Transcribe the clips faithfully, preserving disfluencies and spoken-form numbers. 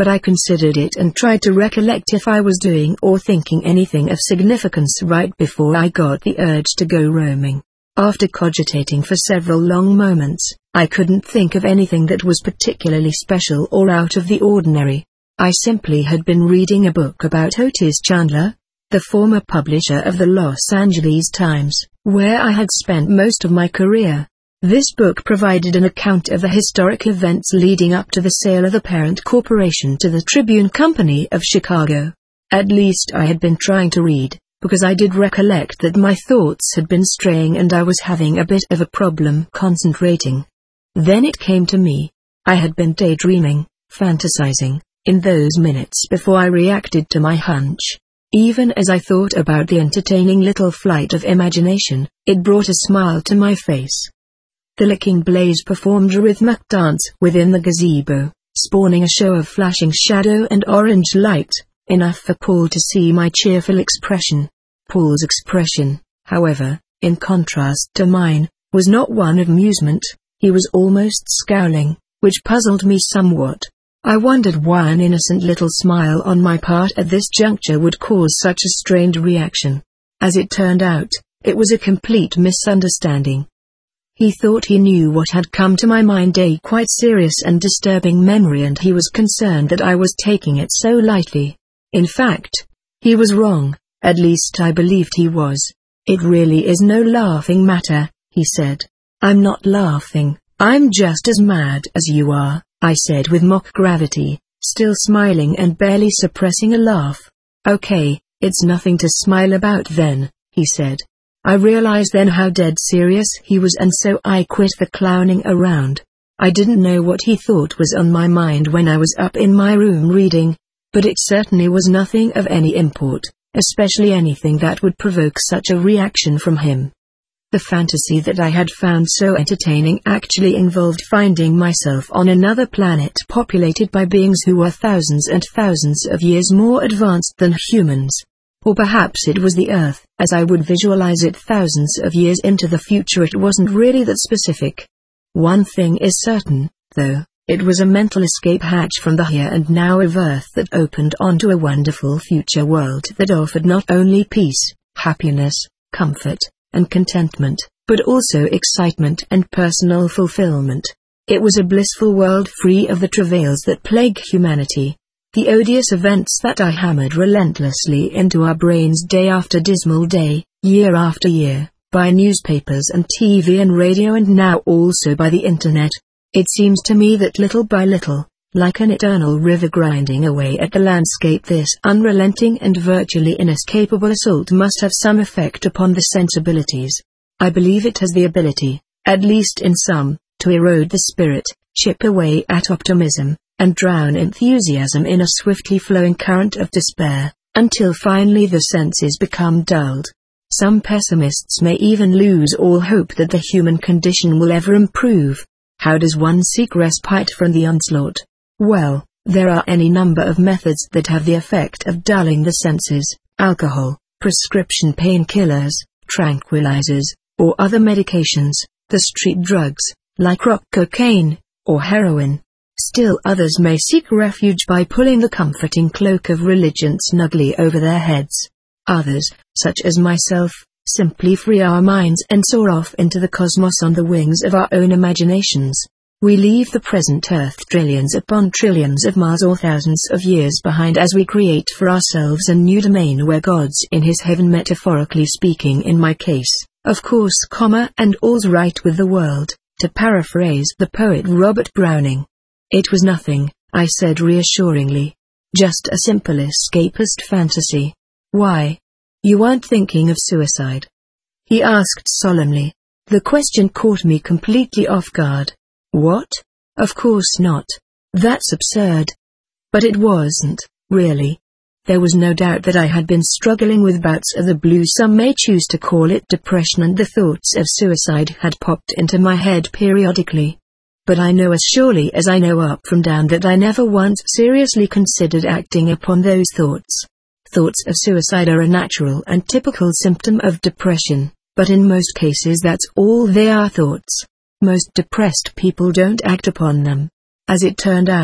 but I considered it and tried to recollect if I was doing or thinking anything of significance right before I got the urge to go roaming. After cogitating for several long moments, I couldn't think of anything that was particularly special or out of the ordinary. I simply had been reading a book about Otis Chandler, the former publisher of the Los Angeles Times, where I had spent most of my career. This book provided an account of the historic events leading up to the sale of the parent corporation to the Tribune Company of Chicago. At least I had been trying to read, because I did recollect that my thoughts had been straying and I was having a bit of a problem concentrating. Then it came to me. I had been daydreaming, fantasizing, in those minutes before I reacted to my hunch. Even as I thought about the entertaining little flight of imagination, it brought a smile to my face. The licking blaze performed a rhythmic dance within the gazebo, spawning a show of flashing shadow and orange light, enough for Paul to see my cheerful expression. Paul's expression, however, in contrast to mine, was not one of amusement. He was almost scowling, which puzzled me somewhat. I wondered why an innocent little smile on my part at this juncture would cause such a strange reaction. As it turned out, it was a complete misunderstanding. He thought he knew what had come to my mind, a quite serious and disturbing memory, and he was concerned that I was taking it so lightly. In fact, he was wrong, at least I believed he was. It really is no laughing matter, he said. I'm not laughing, I'm just as mad as you are, I said with mock gravity, still smiling and barely suppressing a laugh. Okay, it's nothing to smile about then, he said. I realized then how dead serious he was, and so I quit the clowning around. I didn't know what he thought was on my mind when I was up in my room reading, but it certainly was nothing of any import, especially anything that would provoke such a reaction from him. The fantasy that I had found so entertaining actually involved finding myself on another planet populated by beings who were thousands and thousands of years more advanced than humans. Or perhaps it was the Earth, as I would visualize it thousands of years into the future. It wasn't really that specific. One thing is certain, though, it was a mental escape hatch from the here and now of Earth that opened onto a wonderful future world that offered not only peace, happiness, comfort, and contentment, but also excitement and personal fulfillment. It was a blissful world free of the travails that plague humanity. The odious events that I hammered relentlessly into our brains day after dismal day, year after year, by newspapers and T V and radio, and now also by the internet. It seems to me that little by little, like an eternal river grinding away at the landscape, this unrelenting and virtually inescapable assault must have some effect upon the sensibilities. I believe it has the ability, at least in some, to erode the spirit, chip away at optimism, and drown enthusiasm in a swiftly flowing current of despair, until finally the senses become dulled. Some pessimists may even lose all hope that the human condition will ever improve. How does one seek respite from the onslaught? Well, there are any number of methods that have the effect of dulling the senses: alcohol, prescription painkillers, tranquilizers, or other medications, the street drugs, like crack cocaine, or heroin. Still others may seek refuge by pulling the comforting cloak of religion snugly over their heads. Others, such as myself, simply free our minds and soar off into the cosmos on the wings of our own imaginations. We leave the present Earth trillions upon trillions of miles or thousands of years behind as we create for ourselves a new domain where God's in his heaven, metaphorically speaking in my case, of course, comma, and all's right with the world, to paraphrase the poet Robert Browning. It was nothing, I said reassuringly. Just a simple escapist fantasy. Why? You weren't thinking of suicide? He asked solemnly. The question caught me completely off guard. What? Of course not. That's absurd. But it wasn't, really. There was no doubt that I had been struggling with bouts of the blues, some may choose to call it depression, and the thoughts of suicide had popped into my head periodically. But I know as surely as I know up from down that I never once seriously considered acting upon those thoughts. Thoughts of suicide are a natural and typical symptom of depression, but in most cases that's all they are, thoughts. Most depressed people don't act upon them. As it turned out,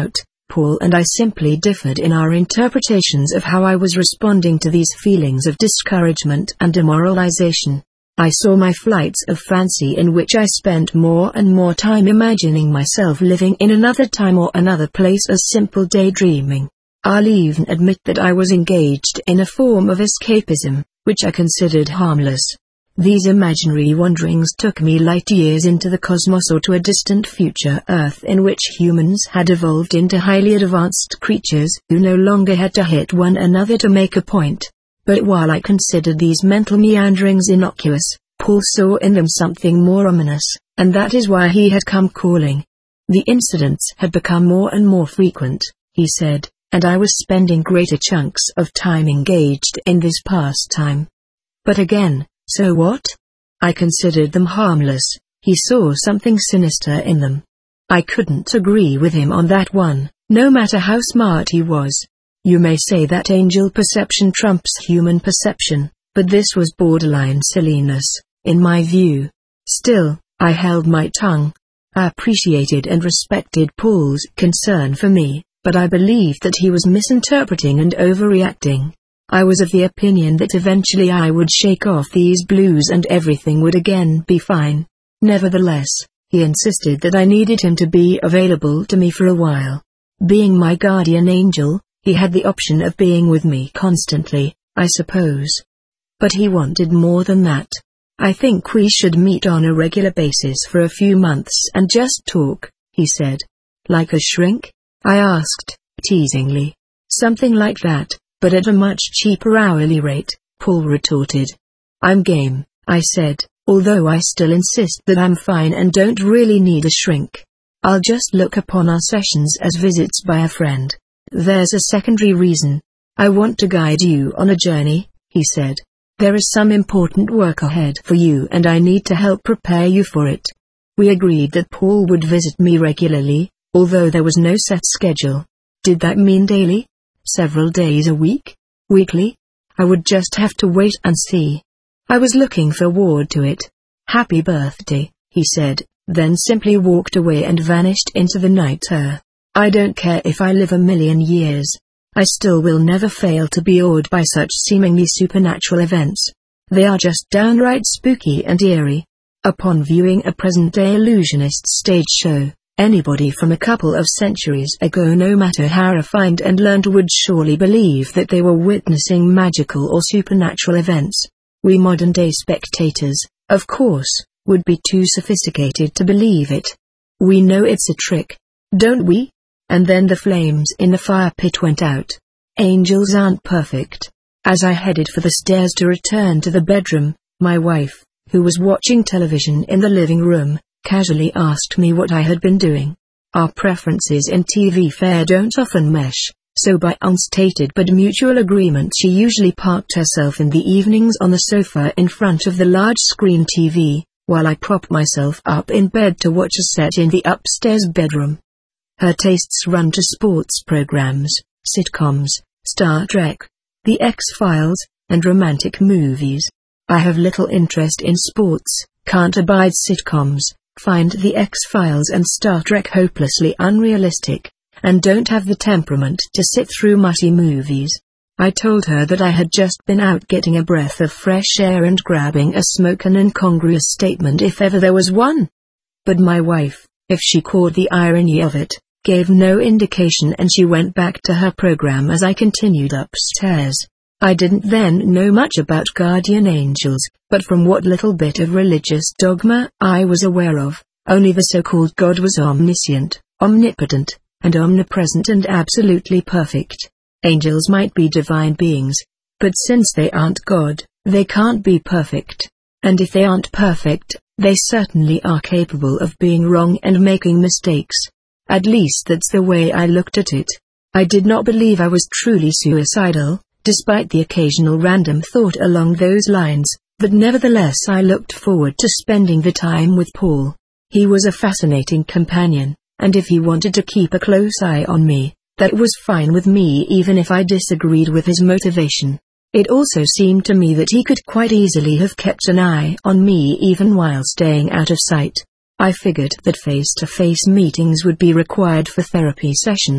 Paul and I simply differed in our interpretations of how I was responding to these feelings of discouragement and demoralization. I saw my flights of fancy in which I spent more and more time imagining myself living in another time or another place as simple daydreaming. I'll even admit that I was engaged in a form of escapism, which I considered harmless. These imaginary wanderings took me light years into the cosmos or to a distant future Earth in which humans had evolved into highly advanced creatures who no longer had to hit one another to make a point. But while I considered these mental meanderings innocuous, Paul saw in them something more ominous, and that is why he had come calling. The incidents had become more and more frequent, he said, and I was spending greater chunks of time engaged in this pastime. But again, so what? I considered them harmless. He saw something sinister in them. I couldn't agree with him on that one, no matter how smart he was. You may say that angel perception trumps human perception, but this was borderline silliness, in my view. Still, I held my tongue. I appreciated and respected Paul's concern for me, but I believed that he was misinterpreting and overreacting. I was of the opinion that eventually I would shake off these blues and everything would again be fine. Nevertheless, he insisted that I needed him to be available to me for a while. Being my guardian angel, he had the option of being with me constantly, I suppose. But he wanted more than that. I think we should meet on a regular basis for a few months and just talk, he said. Like a shrink? I asked, teasingly. Something like that, but at a much cheaper hourly rate, Paul retorted. I'm game, I said, although I still insist that I'm fine and don't really need a shrink. I'll just look upon our sessions as visits by a friend. There's a secondary reason. I want to guide you on a journey, he said. There is some important work ahead for you and I need to help prepare you for it. We agreed that Paul would visit me regularly, although there was no set schedule. Did that mean daily? Several days a week? Weekly? I would just have to wait and see. I was looking forward to it. Happy birthday, he said, then simply walked away and vanished into the night air. I don't care if I live a million years. I still will never fail to be awed by such seemingly supernatural events. They are just downright spooky and eerie. Upon viewing a present-day illusionist stage show, anybody from a couple of centuries ago, no matter how refined and learned, would surely believe that they were witnessing magical or supernatural events. We modern-day spectators, of course, would be too sophisticated to believe it. We know it's a trick, don't we? And then the flames in the fire pit went out. Angels aren't perfect. As I headed for the stairs to return to the bedroom, my wife, who was watching television in the living room, casually asked me what I had been doing. Our preferences in T V fare don't often mesh, so by unstated but mutual agreement she usually parked herself in the evenings on the sofa in front of the large-screen T V, while I propped myself up in bed to watch a set in the upstairs bedroom. Her tastes run to sports programs, sitcoms, Star Trek, The X-Files, and romantic movies. I have little interest in sports, can't abide sitcoms, find The X-Files and Star Trek hopelessly unrealistic, and don't have the temperament to sit through mussy movies. I told her that I had just been out getting a breath of fresh air and grabbing a smoke, an incongruous statement if ever there was one. But my wife, if she caught the irony of it, gave no indication and she went back to her program as I continued upstairs. I didn't then know much about guardian angels, but from what little bit of religious dogma I was aware of, only the so-called God was omniscient, omnipotent, and omnipresent and absolutely perfect. Angels might be divine beings, but since they aren't God, they can't be perfect. And if they aren't perfect, they certainly are capable of being wrong and making mistakes. At least that's the way I looked at it. I did not believe I was truly suicidal, despite the occasional random thought along those lines, but nevertheless I looked forward to spending the time with Paul. He was a fascinating companion, and if he wanted to keep a close eye on me, that was fine with me even if I disagreed with his motivation. It also seemed to me that he could quite easily have kept an eye on me even while staying out of sight. I figured that face-to-face meetings would be required for therapy sessions,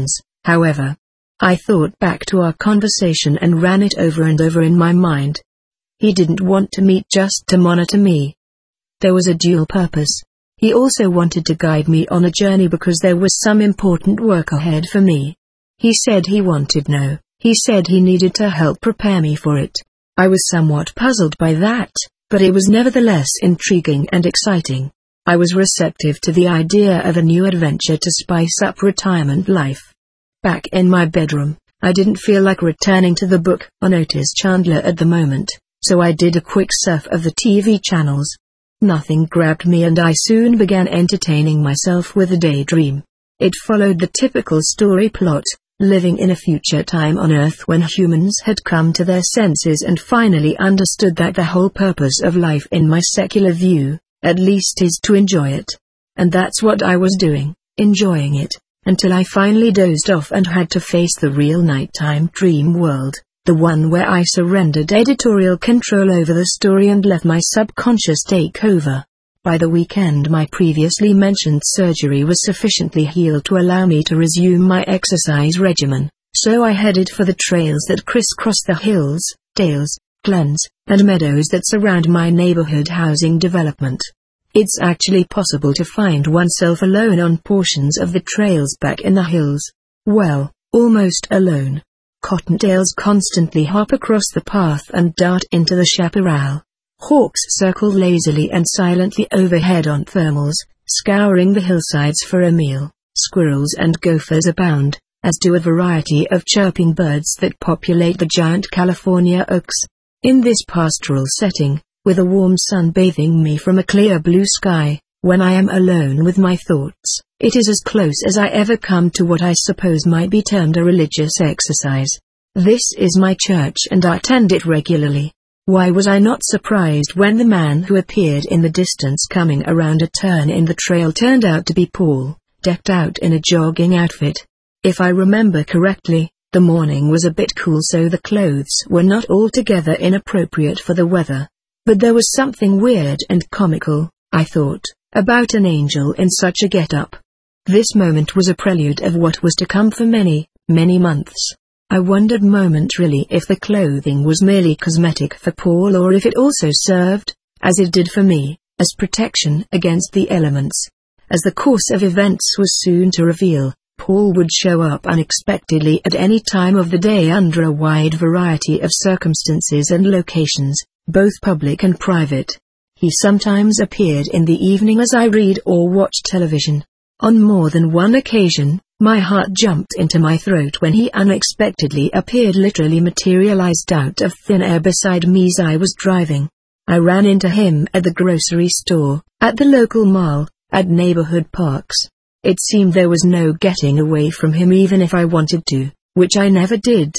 however. I thought back to our conversation and ran it over and over in my mind. He didn't want to meet just to monitor me. There was a dual purpose. He also wanted to guide me on a journey because there was some important work ahead for me. He said he wanted no, he said he needed to help prepare me for it. I was somewhat puzzled by that, but it was nevertheless intriguing and exciting. I was receptive to the idea of a new adventure to spice up retirement life. Back in my bedroom, I didn't feel like returning to the book on Otis Chandler at the moment, so I did a quick surf of the T V channels. Nothing grabbed me and I soon began entertaining myself with a daydream. It followed the typical story plot, living in a future time on Earth when humans had come to their senses and finally understood that the whole purpose of life in my secular view, at least, is to enjoy it. And that's what I was doing, enjoying it, until I finally dozed off and had to face the real nighttime dream world. The one where I surrendered editorial control over the story and let my subconscious take over. By the weekend my previously mentioned surgery was sufficiently healed to allow me to resume my exercise regimen, so I headed for the trails that crisscross the hills, dales, glens, and meadows that surround my neighborhood housing development. It's actually possible to find oneself alone on portions of the trails back in the hills. Well, almost alone. Cottontails constantly hop across the path and dart into the chaparral. Hawks circle lazily and silently overhead on thermals, scouring the hillsides for a meal. Squirrels and gophers abound, as do a variety of chirping birds that populate the giant California oaks. In this pastoral setting, with a warm sun bathing me from a clear blue sky, when I am alone with my thoughts, it is as close as I ever come to what I suppose might be termed a religious exercise. This is my church and I attend it regularly. Why was I not surprised when the man who appeared in the distance coming around a turn in the trail turned out to be Paul, decked out in a jogging outfit? If I remember correctly, the morning was a bit cool, so the clothes were not altogether inappropriate for the weather. But there was something weird and comical, I thought, about an angel in such a get-up. This moment was a prelude of what was to come for many, many months. I wondered momentarily if the clothing was merely cosmetic for Paul or if it also served, as it did for me, as protection against the elements. As the course of events was soon to reveal, Paul would show up unexpectedly at any time of the day under a wide variety of circumstances and locations, both public and private. He sometimes appeared in the evening as I read or watched television. On more than one occasion, my heart jumped into my throat when he unexpectedly appeared, literally materialized out of thin air beside me as I was driving. I ran into him at the grocery store, at the local mall, at neighborhood parks. It seemed there was no getting away from him even if I wanted to, which I never did.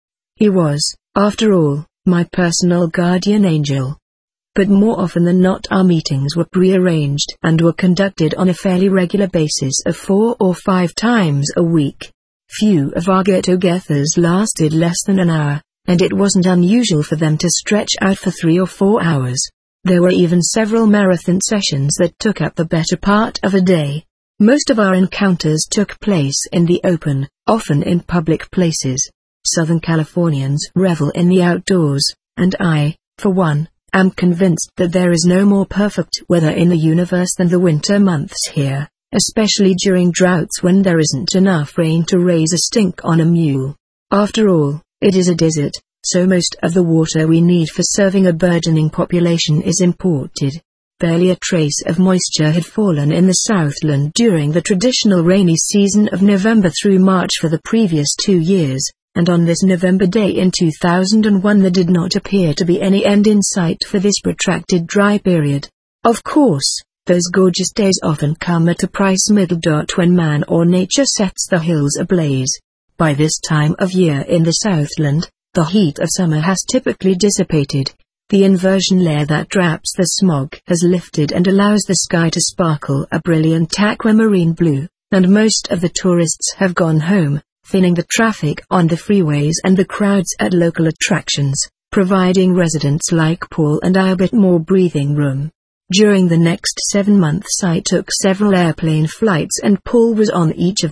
He was, after all, my personal guardian angel. But more often than not our meetings were prearranged and were conducted on a fairly regular basis of four or five times a week. Few of our get-togethers lasted less than an hour, and it wasn't unusual for them to stretch out for three or four hours. There were even several marathon sessions that took up the better part of a day. Most of our encounters took place in the open, often in public places. Southern Californians revel in the outdoors, and I, for one, am convinced that there is no more perfect weather in the universe than the winter months here, especially during droughts when there isn't enough rain to raise a stink on a mule. After all, it is a desert, so most of the water we need for serving a burgeoning population is imported. Barely a trace of moisture had fallen in the Southland during the traditional rainy season of November through March for the previous two years. And on this November day in two thousand one there did not appear to be any end in sight for this protracted dry period. Of course, those gorgeous days often come at a price, middle dot when man or nature sets the hills ablaze. By this time of year in the Southland, the heat of summer has typically dissipated. The inversion layer that wraps the smog has lifted and allows the sky to sparkle a brilliant aquamarine blue, and most of the tourists have gone home, thinning the traffic on the freeways and the crowds at local attractions, providing residents like Paul and I a bit more breathing room. During the next seven months I took several airplane flights and Paul was on each of them.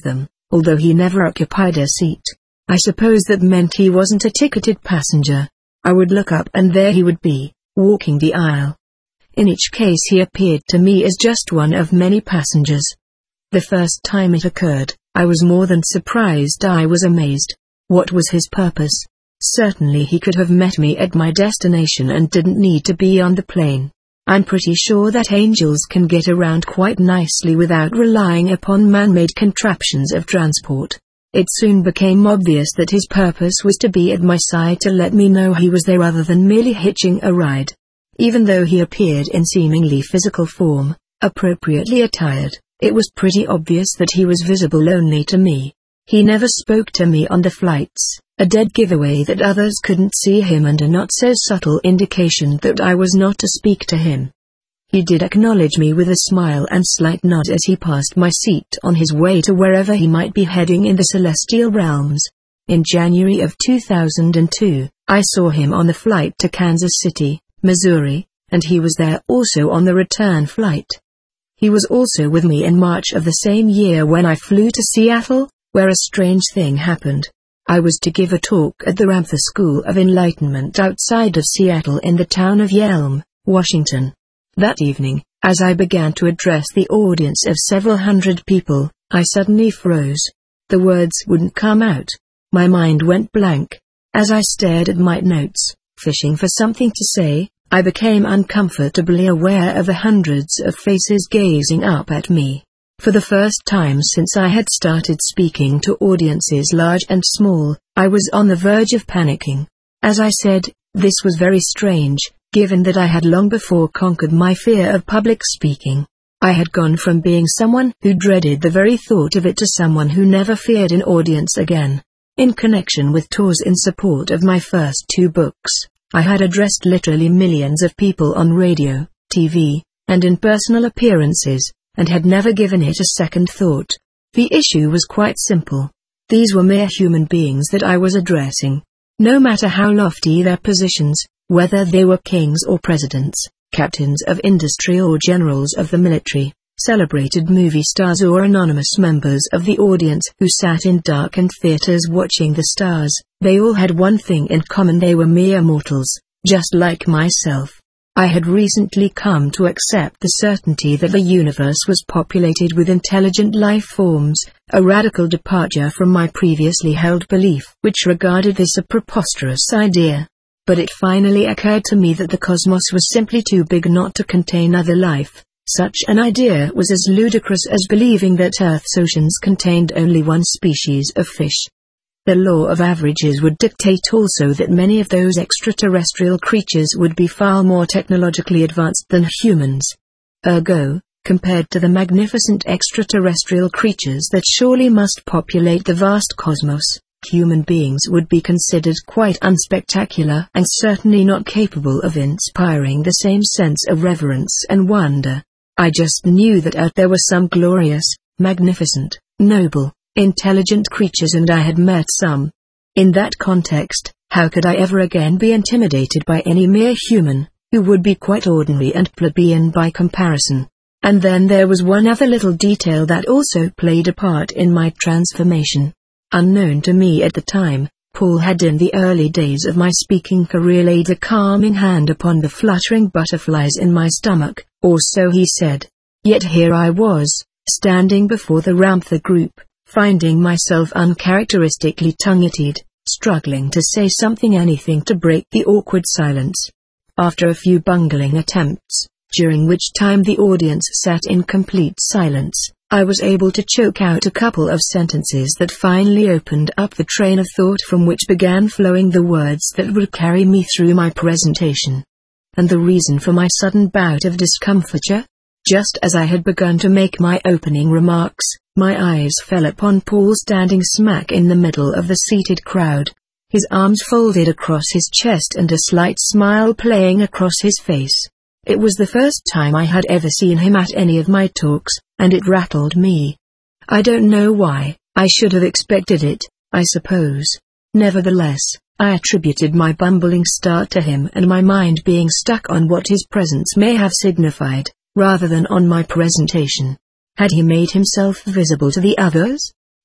although he never occupied a seat. I suppose that meant he wasn't a ticketed passenger. I would look up and there he would be, walking the aisle. In each case he appeared to me as just one of many passengers. The first time it occurred, I was more than surprised, I was amazed. What was his purpose? Certainly he could have met me at my destination and didn't need to be on the plane. I'm pretty sure that angels can get around quite nicely without relying upon man-made contraptions of transport. It soon became obvious that his purpose was to be at my side to let me know he was there rather than merely hitching a ride. Even though he appeared in seemingly physical form, appropriately attired, it was pretty obvious that he was visible only to me. He never spoke to me on the flights, a dead giveaway that others couldn't see him and a not so subtle indication that I was not to speak to him. He did acknowledge me with a smile and slight nod as he passed my seat on his way to wherever he might be heading in the celestial realms. In January of two thousand two, I saw him on the flight to Kansas City, Missouri, and he was there also on the return flight. He was also with me in March of the same year when I flew to Seattle, where a strange thing happened. I was to give a talk at the Ramtha School of Enlightenment outside of Seattle in the town of Yelm, Washington. That evening, as I began to address the audience of several hundred people, I suddenly froze. The words wouldn't come out. My mind went blank. As I stared at my notes, fishing for something to say, I became uncomfortably aware of the hundreds of faces gazing up at me. For the first time since I had started speaking to audiences large and small, I was on the verge of panicking. As I said, this was very strange, given that I had long before conquered my fear of public speaking. I had gone from being someone who dreaded the very thought of it to someone who never feared an audience again. In connection with tours in support of my first two books, I had addressed literally millions of people on radio, T V, and in personal appearances, and had never given it a second thought. The issue was quite simple. These were mere human beings that I was addressing. No matter how lofty their positions, whether they were kings or presidents, captains of industry or generals of the military, celebrated movie stars or anonymous members of the audience who sat in darkened theaters watching the stars, they all had one thing in common: they were mere mortals, just like myself. I had recently come to accept the certainty that the universe was populated with intelligent life forms, a radical departure from my previously held belief, which regarded this a preposterous idea. But it finally occurred to me that the cosmos was simply too big not to contain other life. Such an idea was as ludicrous as believing that Earth's oceans contained only one species of fish. The law of averages would dictate also that many of those extraterrestrial creatures would be far more technologically advanced than humans. Ergo, compared to the magnificent extraterrestrial creatures that surely must populate the vast cosmos, human beings would be considered quite unspectacular and certainly not capable of inspiring the same sense of reverence and wonder. I just knew that out there were some glorious, magnificent, noble, intelligent creatures, and I had met some. In that context, how could I ever again be intimidated by any mere human, who would be quite ordinary and plebeian by comparison? And then there was one other little detail that also played a part in my transformation. Unknown to me at the time, Paul had in the early days of my speaking career laid a calming hand upon the fluttering butterflies in my stomach, or so he said. Yet here I was, standing before the Ramtha group, finding myself uncharacteristically tongue-tied, struggling to say something, anything to break the awkward silence. After a few bungling attempts, during which time the audience sat in complete silence, I was able to choke out a couple of sentences that finally opened up the train of thought from which began flowing the words that would carry me through my presentation. And the reason for my sudden bout of discomfiture? Just as I had begun to make my opening remarks, my eyes fell upon Paul standing smack in the middle of the seated crowd. His arms folded across his chest and a slight smile playing across his face. It was the first time I had ever seen him at any of my talks, and it rattled me. I don't know why. I should have expected it, I suppose. Nevertheless, I attributed my bumbling start to him and my mind being stuck on what his presence may have signified, rather than on my presentation. Had he made himself visible to the others?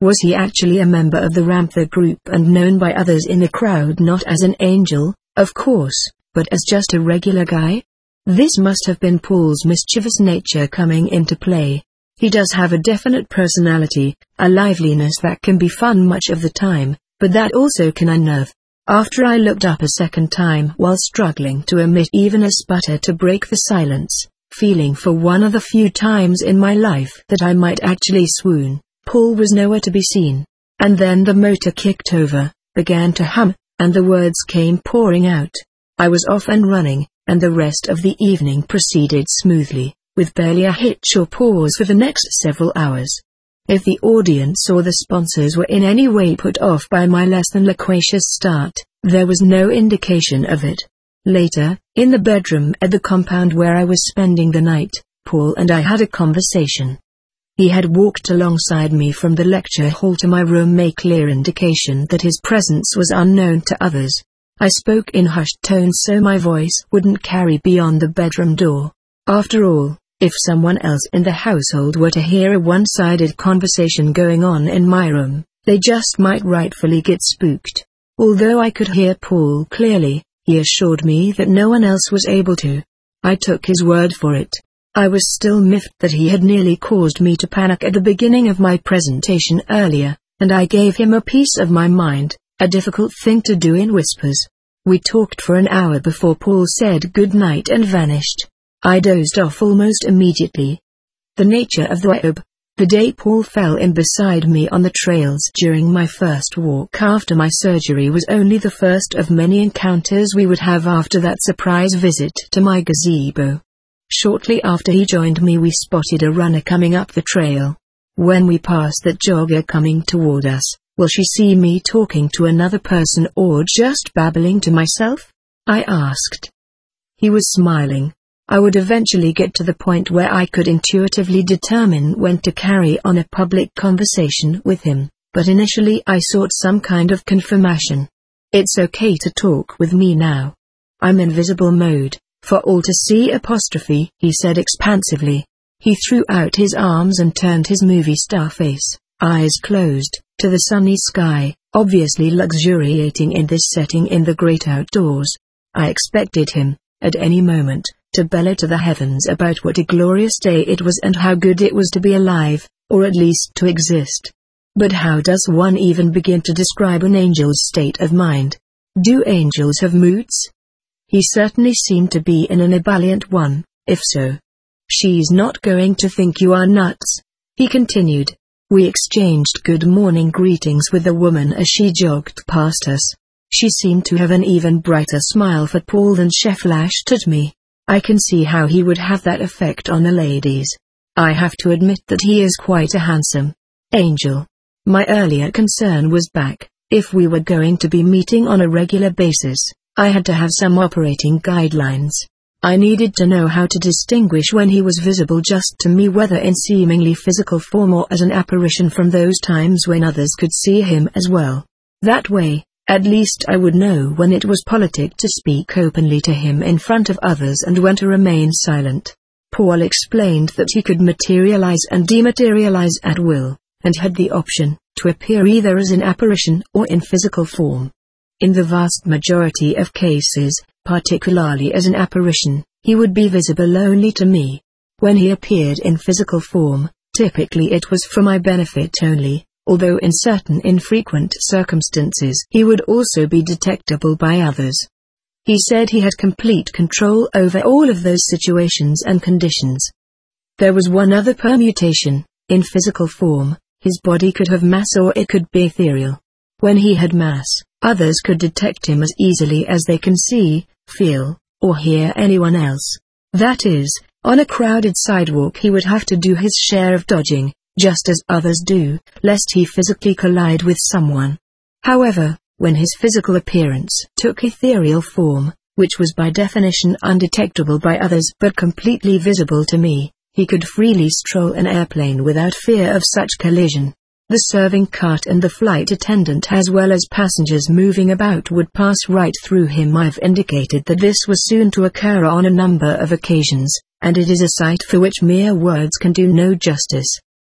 Was he actually a member of the Ramtha group and known by others in the crowd not as an angel, of course, but as just a regular guy? This must have been Paul's mischievous nature coming into play. He does have a definite personality, a liveliness that can be fun much of the time, but that also can unnerve. After I looked up a second time while struggling to emit even a sputter to break the silence, feeling for one of the few times in my life that I might actually swoon, Paul was nowhere to be seen. And then the motor kicked over, began to hum, and the words came pouring out. I was off and running, and the rest of the evening proceeded smoothly, with barely a hitch or pause for the next several hours. If the audience or the sponsors were in any way put off by my less than loquacious start, there was no indication of it. Later, in the bedroom at the compound where I was spending the night, Paul and I had a conversation. He had walked alongside me from the lecture hall to my room, a clear indication that his presence was unknown to others. I spoke in hushed tones so my voice wouldn't carry beyond the bedroom door. After all, if someone else in the household were to hear a one-sided conversation going on in my room, they just might rightfully get spooked. Although I could hear Paul clearly, he assured me that no one else was able to. I took his word for it. I was still miffed that he had nearly caused me to panic at the beginning of my presentation earlier, and I gave him a piece of my mind, a difficult thing to do in whispers. We talked for an hour before Paul said good night and vanished. I dozed off almost immediately. The nature of the job. The day Paul fell in beside me on the trails during my first walk after my surgery was only the first of many encounters we would have after that surprise visit to my gazebo. Shortly after he joined me, we spotted a runner coming up the trail. When we passed that jogger coming toward us, will she see me talking to another person or just babbling to myself? I asked. He was smiling. I would eventually get to the point where I could intuitively determine when to carry on a public conversation with him, but initially I sought some kind of confirmation. It's okay to talk with me now. I'm in visible mode, for all to see apostrophe, he said expansively. He threw out his arms and turned his movie star face, eyes closed, to the sunny sky, obviously luxuriating in this setting in the great outdoors. I expected him, at any moment, to bellow to the heavens about what a glorious day it was and how good it was to be alive, or at least to exist. But how does one even begin to describe an angel's state of mind? Do angels have moods? He certainly seemed to be in an ebullient one, if so. She's not going to think you are nuts, he continued. We exchanged good morning greetings with the woman as she jogged past us. She seemed to have an even brighter smile for Paul than she flashed at me. I can see how he would have that effect on the ladies. I have to admit that he is quite a handsome angel. My earlier concern was back. If we were going to be meeting on a regular basis, I had to have some operating guidelines. I needed to know how to distinguish when he was visible just to me, whether in seemingly physical form or as an apparition, from those times when others could see him as well. That way, at least I would know when it was politic to speak openly to him in front of others and when to remain silent. Paul explained that he could materialize and dematerialize at will, and had the option to appear either as an apparition or in physical form. In the vast majority of cases, particularly as an apparition, he would be visible only to me. When he appeared in physical form, typically it was for my benefit only. Although in certain infrequent circumstances he would also be detectable by others. He said he had complete control over all of those situations and conditions. There was one other permutation. In physical form, his body could have mass or it could be ethereal. When he had mass, others could detect him as easily as they can see, feel, or hear anyone else. That is, on a crowded sidewalk he would have to do his share of dodging, just as others do, lest he physically collide with someone. However, when his physical appearance took ethereal form, which was by definition undetectable by others but completely visible to me, he could freely stroll an airplane without fear of such collision. The serving cart and the flight attendant as well as passengers moving about would pass right through him. I've indicated that this was soon to occur on a number of occasions, and it is a sight for which mere words can do no justice.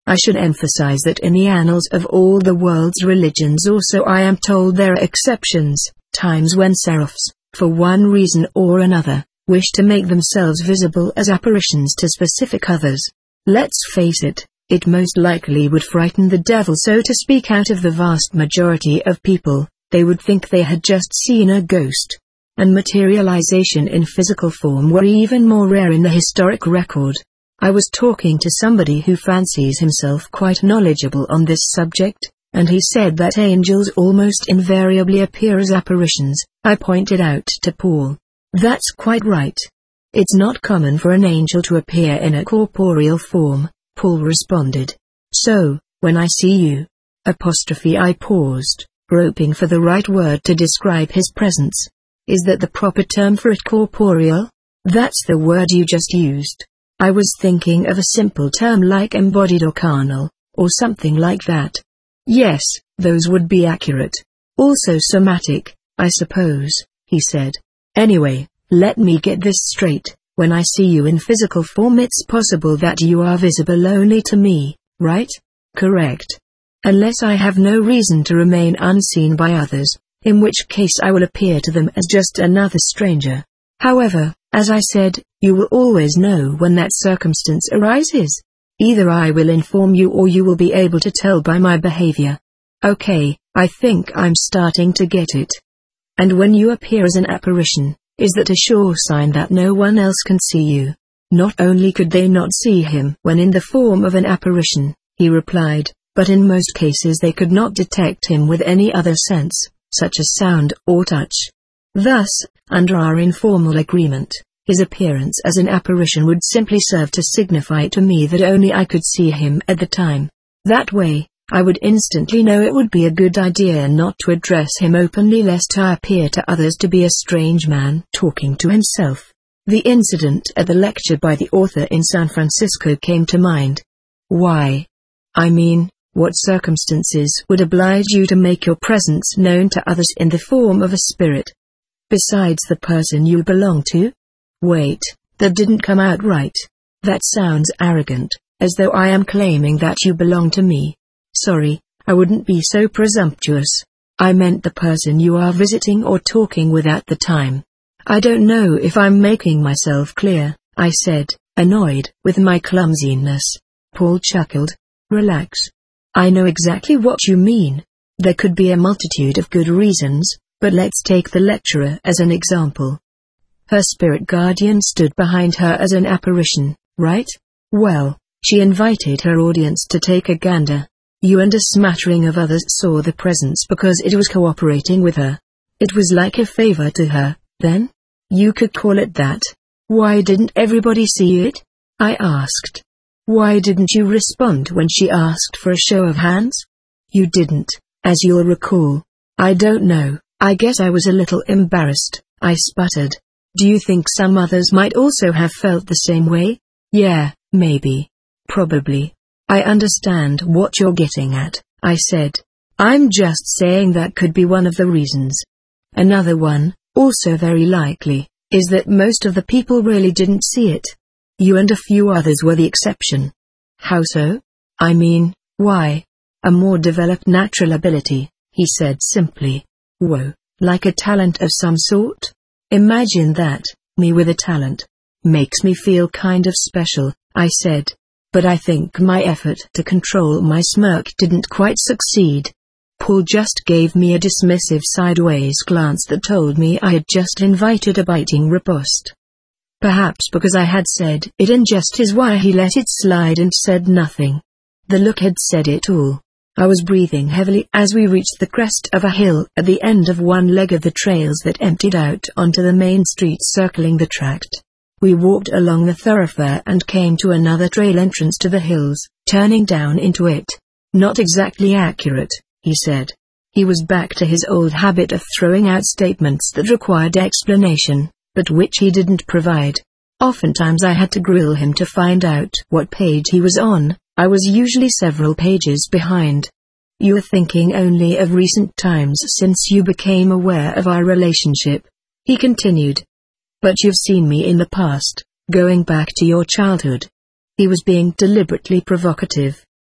I should emphasize that in the annals of all the world's religions also I am told there are exceptions, times when seraphs, for one reason or another, wish to make themselves visible as apparitions to specific others. Let's face it, it most likely would frighten the devil, so to speak, out of the vast majority of people. They would think they had just seen a ghost. And materialization in physical form were even more rare in the historic record. I was talking to somebody who fancies himself quite knowledgeable on this subject, and he said that angels almost invariably appear as apparitions. I pointed out to Paul. That's quite right. It's not common for an angel to appear in a corporeal form, Paul responded. So, when I see you, apostrophe I paused, groping for the right word to describe his presence. Is that the proper term for it, corporeal? That's the word you just used. I was thinking of a simple term like embodied or carnal, or something like that. Yes, those would be accurate. Also somatic, I suppose, he said. Anyway, let me get this straight. When I see you in physical form, it's possible that you are visible only to me, right? Correct. Unless I have no reason to remain unseen by others, in which case I will appear to them as just another stranger. However, as I said, you will always know when that circumstance arises. Either I will inform you or you will be able to tell by my behavior. Okay, I think I'm starting to get it. And when you appear as an apparition, is that a sure sign that no one else can see you? Not only could they not see him when in the form of an apparition, he replied, but in most cases they could not detect him with any other sense, such as sound or touch. Thus, under our informal agreement, his appearance as an apparition would simply serve to signify to me that only I could see him at the time. That way, I would instantly know it would be a good idea not to address him openly lest I appear to others to be a strange man talking to himself. The incident at the lecture by the author in San Francisco came to mind. Why? I mean, what circumstances would oblige you to make your presence known to others in the form of a spirit? Besides the person you belong to? Wait, that didn't come out right. That sounds arrogant, as though I am claiming that you belong to me. Sorry, I wouldn't be so presumptuous. I meant the person you are visiting or talking with at the time. I don't know if I'm making myself clear, I said, annoyed with my clumsiness. Paul chuckled. Relax. I know exactly what you mean. There could be a multitude of good reasons, but let's take the lecturer as an example. Her spirit guardian stood behind her as an apparition, right? Well, she invited her audience to take a gander. You and a smattering of others saw the presence because it was cooperating with her. It was like a favor to her, then? You could call it that. Why didn't everybody see it? I asked. Why didn't you respond when she asked for a show of hands? You didn't, as you'll recall. I don't know, I guess I was a little embarrassed, I sputtered. Do you think some others might also have felt the same way? Yeah, maybe. Probably. I understand what you're getting at, I said. I'm just saying that could be one of the reasons. Another one, also very likely, is that most of the people really didn't see it. You and a few others were the exception. How so? I mean, why? A more developed natural ability, he said simply. Whoa, like a talent of some sort? Imagine that, me with a talent. Makes me feel kind of special, I said. But I think my effort to control my smirk didn't quite succeed. Paul just gave me a dismissive sideways glance that told me I had just invited a biting riposte. Perhaps because I had said it in jest is why he let it slide and said nothing. The look had said it all. I was breathing heavily as we reached the crest of a hill at the end of one leg of the trails that emptied out onto the main street circling the tract. We walked along the thoroughfare and came to another trail entrance to the hills, turning down into it. Not exactly accurate, he said. He was back to his old habit of throwing out statements that required explanation, but which he didn't provide. Oftentimes I had to grill him to find out what page he was on. I was usually several pages behind. You are thinking only of recent times since you became aware of our relationship, he continued. But you've seen me in the past, going back to your childhood. He was being deliberately provocative.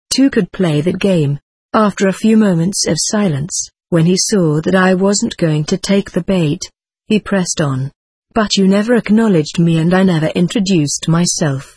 two could play that game. After a few moments of silence, when he saw that I wasn't going to take the bait, he pressed on. But you never acknowledged me and I never introduced myself.